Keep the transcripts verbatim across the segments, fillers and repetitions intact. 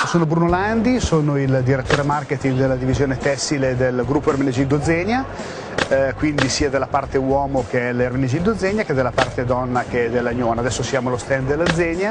sono Bruno Landi, sono il direttore marketing della divisione tessile del gruppo Ermenegildo Zegna, eh, quindi sia della parte uomo che è l'Ermenegildo Zegna che della parte donna che è della Gnona. Adesso siamo allo stand della Zegna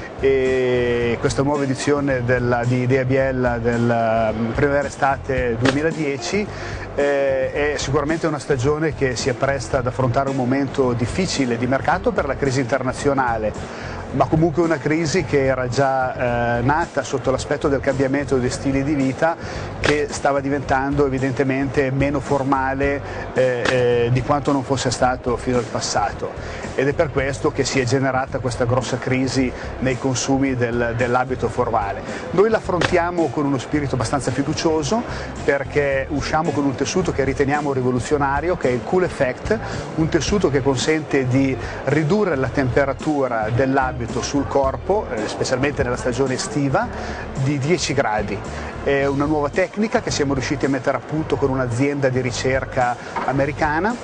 e questa nuova edizione della, di Idea Biella del um, primavera-estate duemiladieci eh, è sicuramente una stagione che si appresta ad affrontare un momento difficile di mercato per la crisi internazionale, ma comunque una crisi che era già eh, nata sotto l'aspetto del cambiamento dei stili di vita, che stava diventando evidentemente meno formale eh, eh, di quanto non fosse stato fino al passato, ed è per questo che si è generata questa grossa crisi nei consumi del, dell'abito formale. Noi l'affrontiamo con uno spirito abbastanza fiducioso, perché usciamo con un tessuto che riteniamo rivoluzionario, che è il Cool Effect, un tessuto che consente di ridurre la temperatura dell'abito sul corpo, eh, specialmente nella stagione estiva, di dieci gradi. È una nuova tecnica che siamo riusciti a mettere a punto con un'azienda di ricerca americana,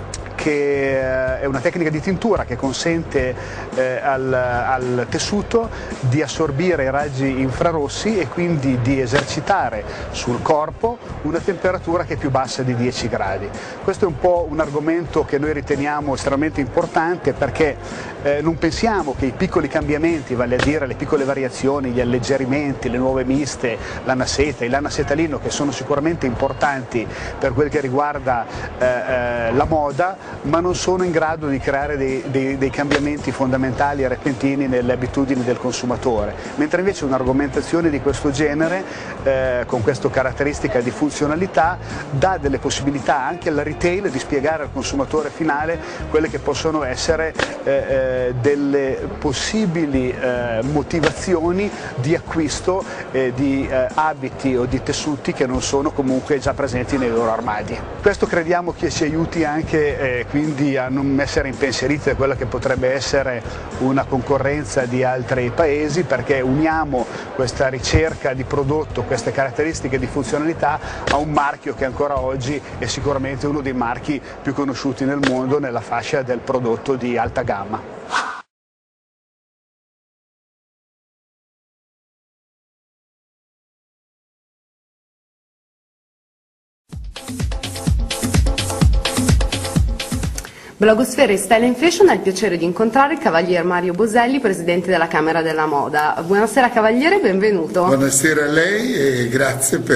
che è una tecnica di tintura che consente eh, al, al tessuto di assorbire i raggi infrarossi e quindi di esercitare sul corpo una temperatura che è più bassa di dieci gradi. Questo è un po' un argomento che noi riteniamo estremamente importante, perché eh, non pensiamo che i piccoli cambiamenti, vale a dire le piccole variazioni, gli alleggerimenti, le nuove miste, l'anaseta, il lanasetalino, che sono sicuramente importanti per quel che riguarda eh, eh, la moda, ma non sono in grado di creare dei, dei, dei cambiamenti fondamentali e repentini nelle abitudini del consumatore, mentre invece un'argomentazione di questo genere, eh, con questa caratteristica di funzionalità, dà delle possibilità anche alla retail di spiegare al consumatore finale quelle che possono essere eh, eh, delle possibili eh, motivazioni di acquisto eh, di eh, abiti o di tessuti che non sono comunque già presenti nei loro armadi. Questo crediamo che ci aiuti anche eh, quindi a non essere impensieriti da quella che potrebbe essere una concorrenza di altri paesi, perché uniamo questa ricerca di prodotto, queste caratteristiche di funzionalità a un marchio che ancora oggi è sicuramente uno dei marchi più conosciuti nel mondo nella fascia del prodotto di alta gamma. Blogosfera e Style and Fashion ha il piacere di incontrare il Cavalier Mario Boselli, presidente della Camera della Moda. Buonasera Cavaliere, benvenuto. Buonasera a lei e grazie per